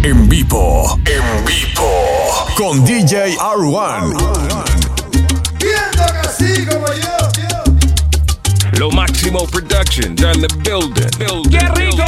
En vivo, con DJ R1. Viendo que así como yo. Lo Máximo Productions on the building. ¡Qué rico!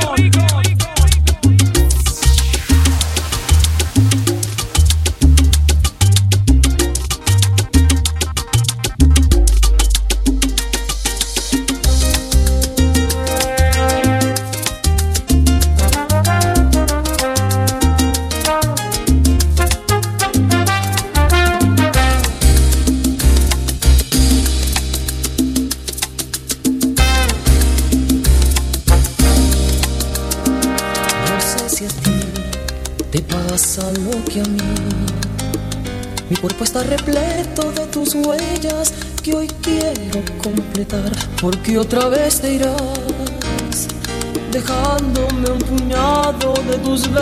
Te pasa lo que a mí. Mi cuerpo está repleto de tus huellas que hoy quiero completar, porque otra vez te irás, dejándome un puñado de tus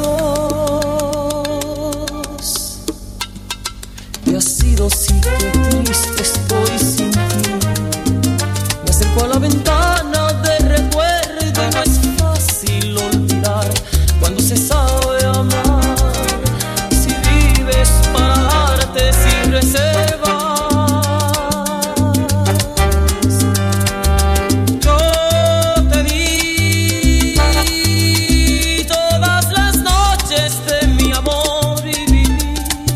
besos. Y ha sido así, que triste estoy sin ti. Me acerco a la ventana de recuerdo y no es fácil olvidar cuando se sabe amar, si vives para darte sin reservas. Yo te di todas las noches de mi amor y viví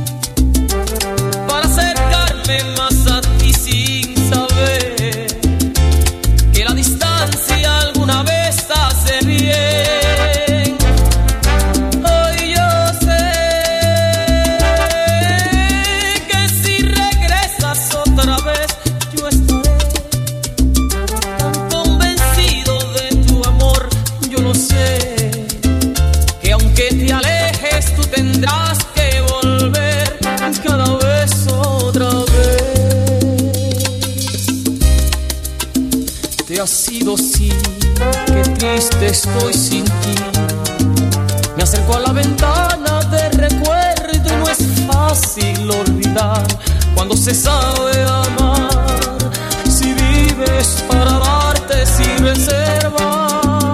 para acercarme más a ti sin saber que la distancia alguna vez hace bien. Tendrás que volver cada vez otra vez. Te ha sido así, que triste estoy sin ti. Me acerco a la ventana de recuerdo y no es fácil olvidar cuando se sabe amar, si vives para darte sin reserva.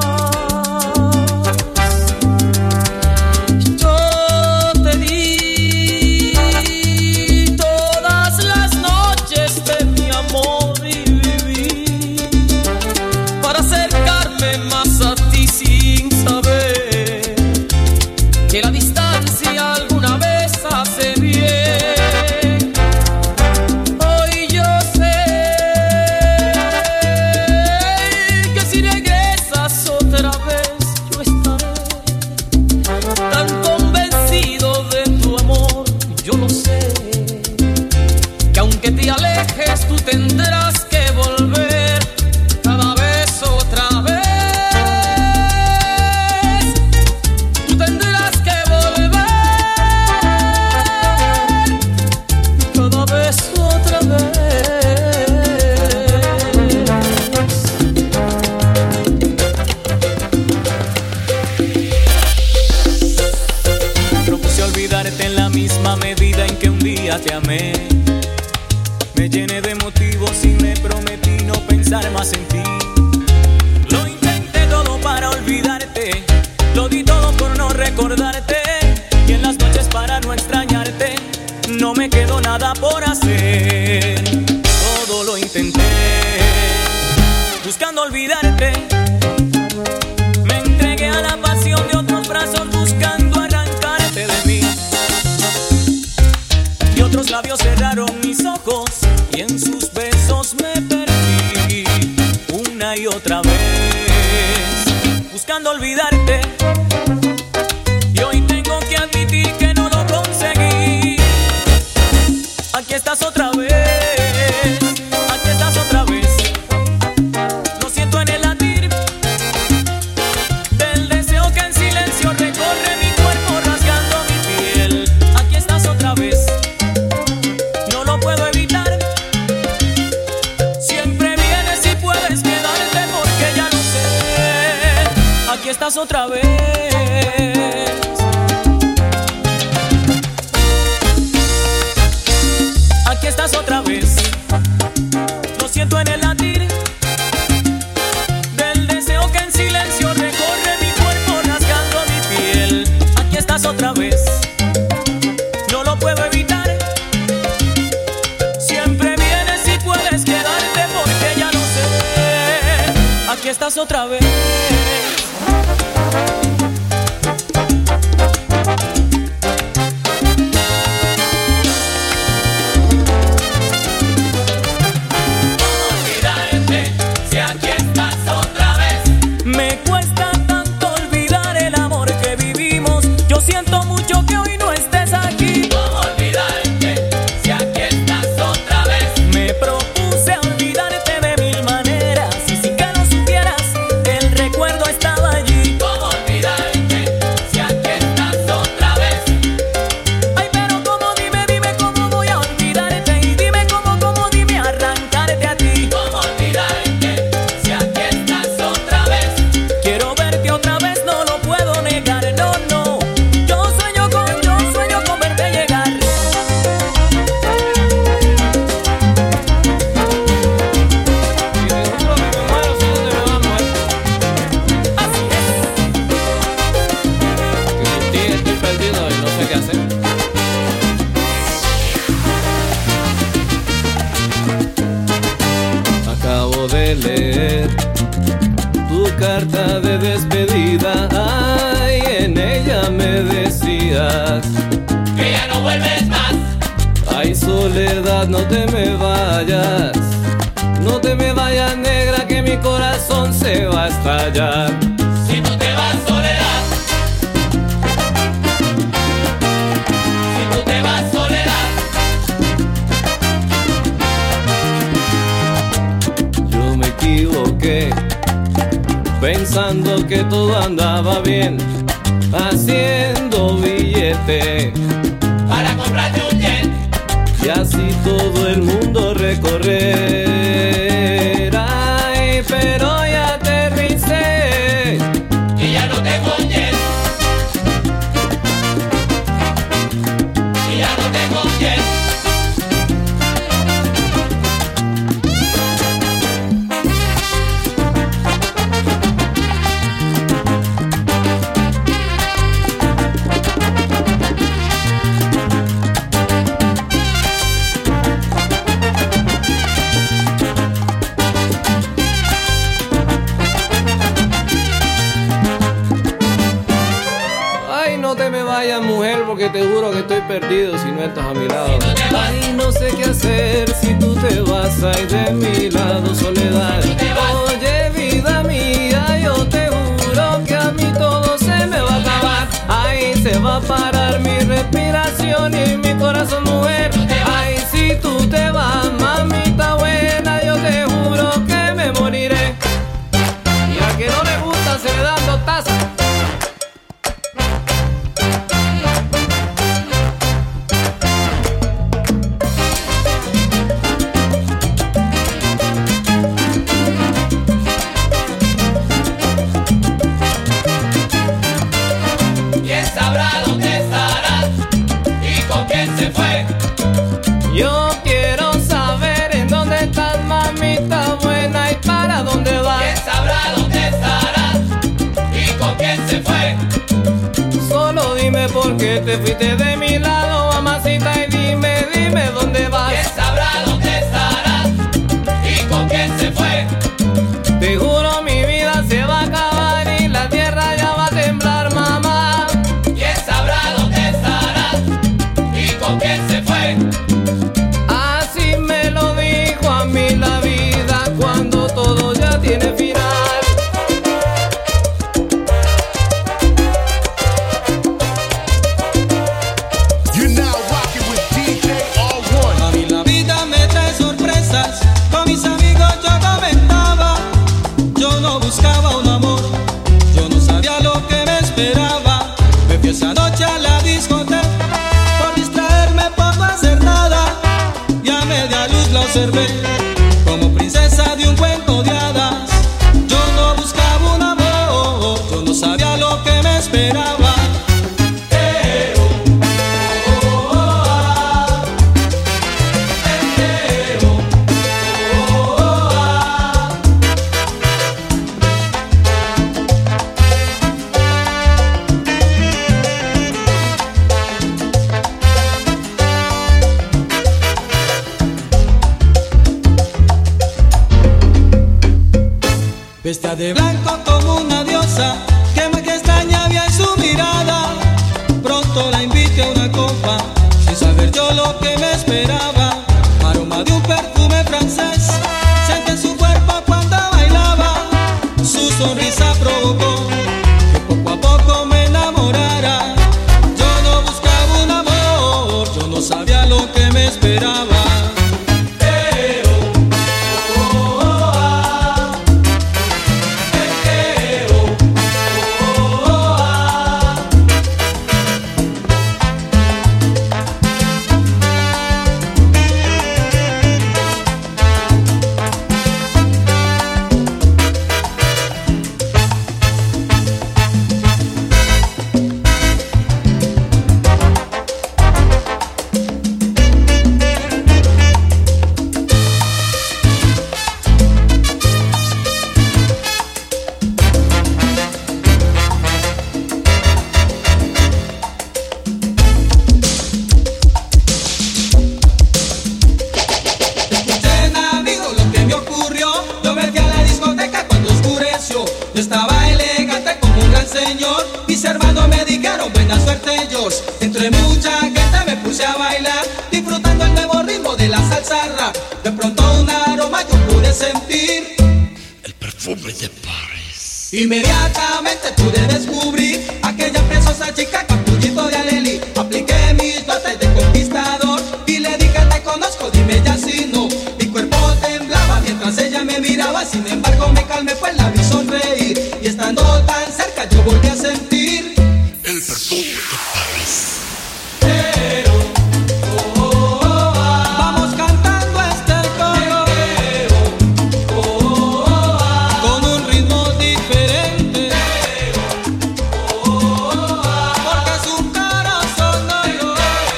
Que la distancia alguna vez hace bien. Hoy yo sé que si regresas otra vez yo estaré tan convencido de tu amor. Yo lo sé, que aunque te alejes tú tendrás que volver cada vez otra vez. En la misma medida en que un día te amé, me llené de motivos y me prometí no pensar más en ti. Lo intenté todo para olvidarte, lo di todo por no recordarte, y en las noches para no extrañarte no me quedó nada por hacer. Todo lo intenté buscando olvidarte, me entregué a la pasión de otros brazos buscando arrancarte de mí. Y otros labios cerraron mis ojos y en sus besos me perdí una y otra vez buscando olvidarte. Y hoy tengo que admitir que no lo conseguí. Aquí estás otra vez, aquí estás otra vez. Lo siento en el latir del deseo que en silencio recorre mi cuerpo rasgando mi piel. Aquí estás otra vez. Aquí estás otra vez. Aquí estás otra vez. Lo siento en el latir del deseo que en silencio recorre mi cuerpo rasgando mi piel. estás otra vez. Siento mucho que hoy no estés aquí. ¿Cómo olvidarte si aquí estás otra vez? Me propuse olvidarte de mil maneras y sin que lo supieras, el recuerdo estaba allí. ¿Cómo olvidarte si aquí estás otra vez? Ay, pero cómo, dime cómo voy a olvidarte. Y dime dime arrancarte a ti. ¿Cómo olvidarte si aquí estás otra vez? Quiero verte otra vez, no lo puedo negar, no. Acabo de leer tu carta de despedida. Ay, en ella me decías que ya no vuelves más. Ay, Soledad, no te me vayas. No te me vayas, negra, que mi corazón se va a estallar. Si tú te vas, Soledad. Si tú te vas, Soledad. Yo me equivoqué pensando que todo andaba bien, haciendo billete para comprarte un jet y así todo el mundo recorrer. Ay, pero ya aterricé y ya no tengo jet. Y ya no tengo jet. Mujer, porque te juro que estoy perdido si no estás a mi lado. Ay, no sé qué hacer si tú te vas. Ay, de mi lado, Soledad. Oye, vida mía, yo te juro que a mí todo se me va a acabar. Ay, se va a parar mi respiración y mi corazón, mujer. Ay, si tú te vas, mamita buena, yo te juro que me moriré. Y a que no le gusta se le dan dos tazas. Yo quiero saber en dónde estás, mamita buena, y para dónde vas. ¿Quién sabrá dónde estarás y con quién se fue? Solo dime por qué te fuiste de mi lado, mamacita, y dime dónde vas. ¿Quién sabrá dónde estarás y con quién se fue? Te juro mi vida se va a acabar y la tierra ya va a temblar, mamá. ¿Quién sabrá dónde estarás y con quién se fue? Así me lo dijo a mí la vida cuando todo ya tiene final. You're now rocking with DJ R1. A mí la vida me trae sorpresas. Con mis amigos yo comentaba. Yo no buscaba un amor, yo no sabía lo que me esperaba. Me fui esa noche a la discoteca por distraerme, por no hacer nada. Y a media luz la observé como princesa de un cuento de hadas. Yo no buscaba un amor, yo no sabía lo que me esperaba. vestida de blanco como una diosa, que magia extraña había en su mirada. Pronto la invité a una copa, sin saber yo lo que me esperaba. Aroma de un perfume francés, sentí en su cuerpo cuando bailaba. Su sonrisa provocó que poco a poco me enamorara. Yo no buscaba un amor, yo no sabía lo que me esperaba. Entre mucha gente me puse a bailar, disfrutando el nuevo ritmo de la salsa rap. De pronto un aroma yo pude sentir, el perfume de París. Inmediatamente pude descubrir aquella preciosa chica capullito de Aleli. Apliqué mis dotes de conquistador y le dije te conozco, dime ya si no. Mi cuerpo temblaba mientras ella me miraba, sin embargo me calmé pues la vi sonreír. Y estando tan cerca yo volví a sentir el perfume de París. Vamos cantando este coro con un ritmo diferente, porque es un corazón nuevo.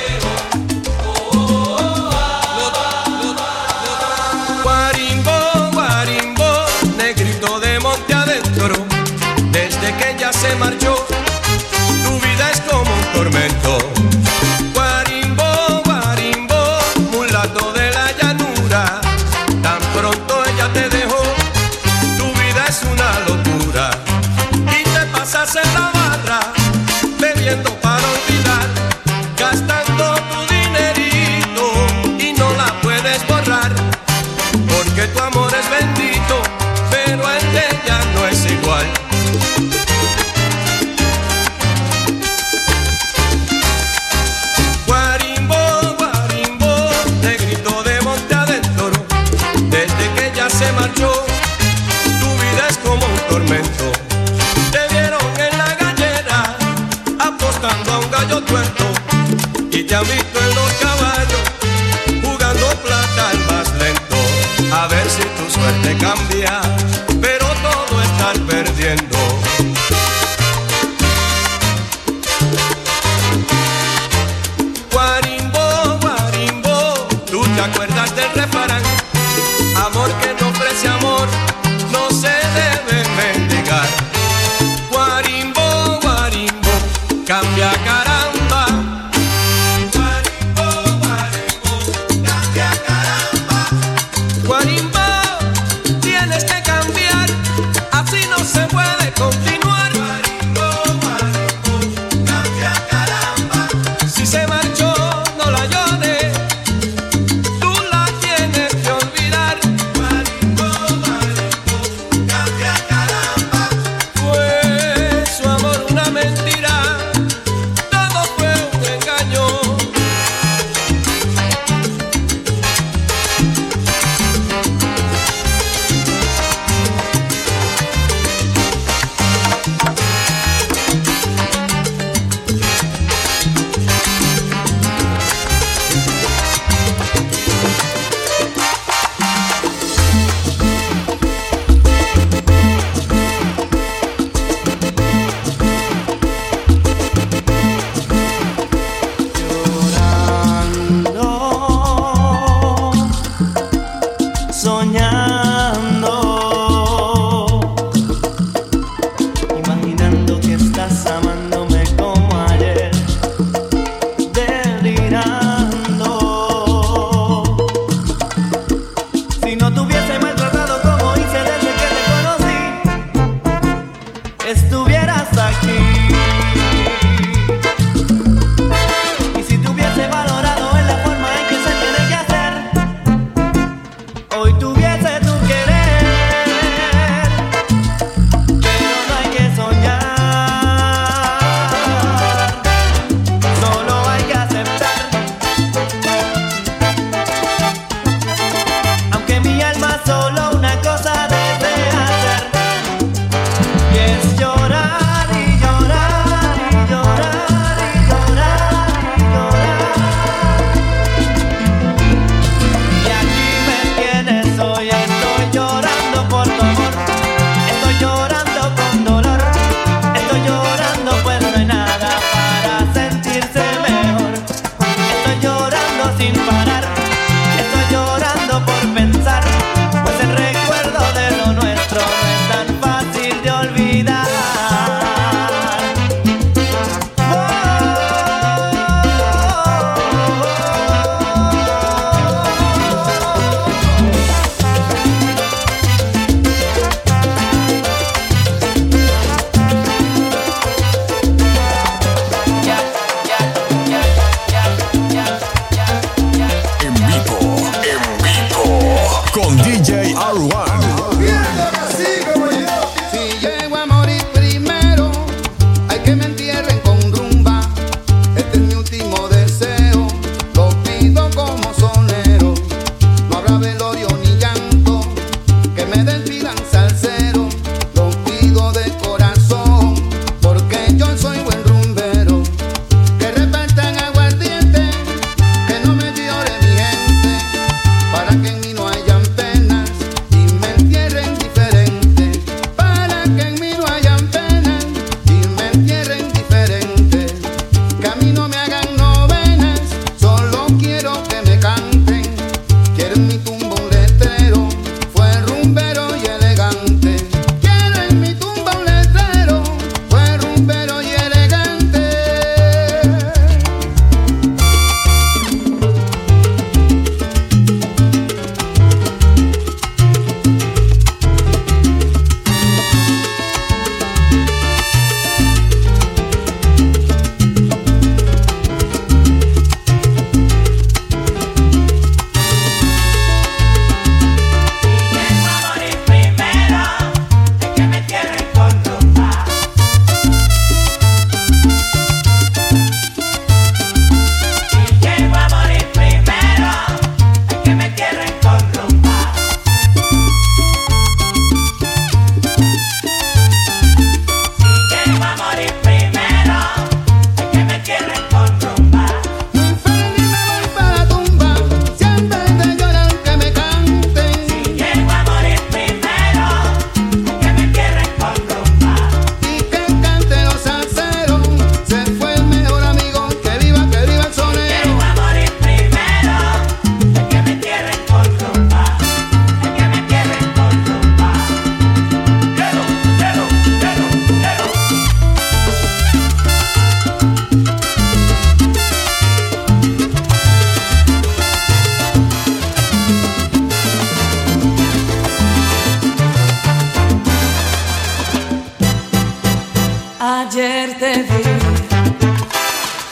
Guarimbo, guarimbo, negrito de monte adentro, desde que ella se marchó, tu vida es como un tormento. Guarimbo, guarimbo, mulato de la llanura, tan pronto ella te dejó, tu vida es una locura. Y te pasas en la barra, bebiendo para olvidar, gastando tu dinerito y no la puedes borrar, porque tu amor es bendito, pero el de ella no es igual. Se marchó, tu vida es como un tormento. Te vieron en la gallera, apostando a un gallo tuerto, y te han visto en los caballos, jugando plata al más lento. A ver si tu suerte cambia, pero todo estás perdiendo. Guarimbo, guarimbo, tú te acuerdas del refrán, amor que no ofrece amor, no se debe mendigar. Guarimbo, guarimbo, cambia caramba. Guarimbo.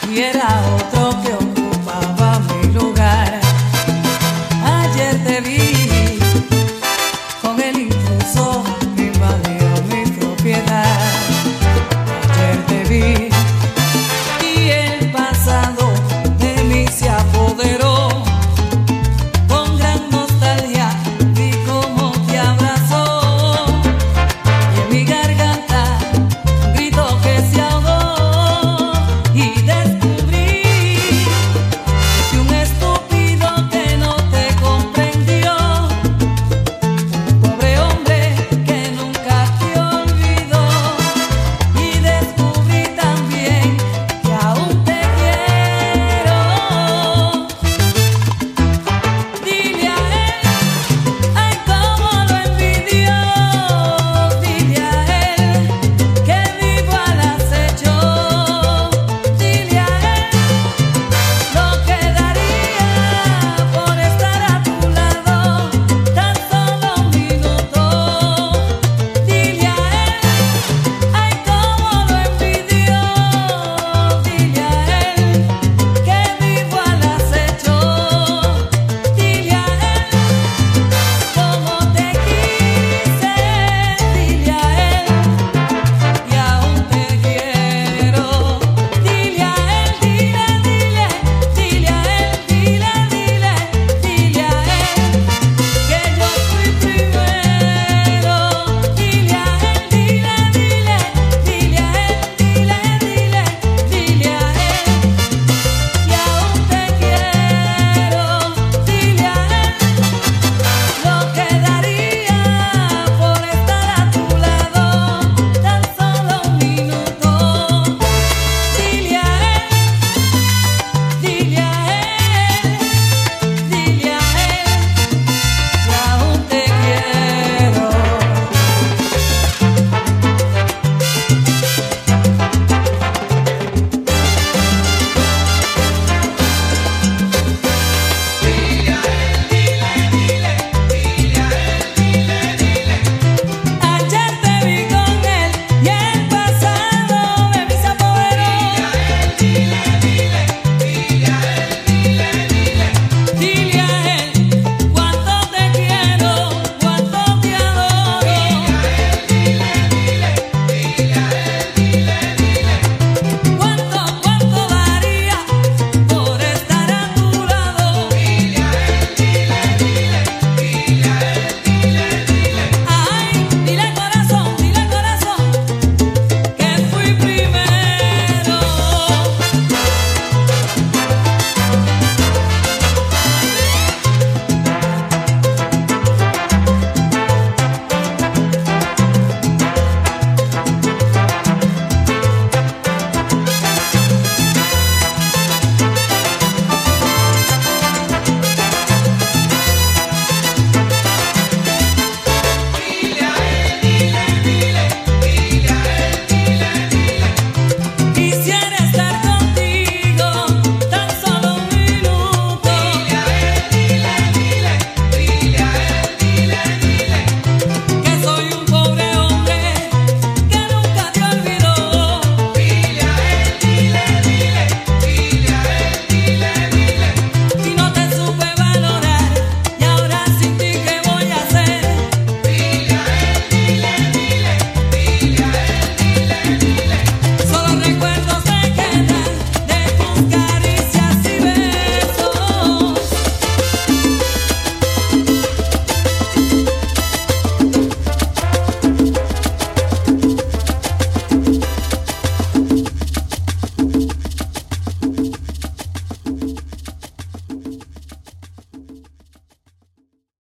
hubiera otro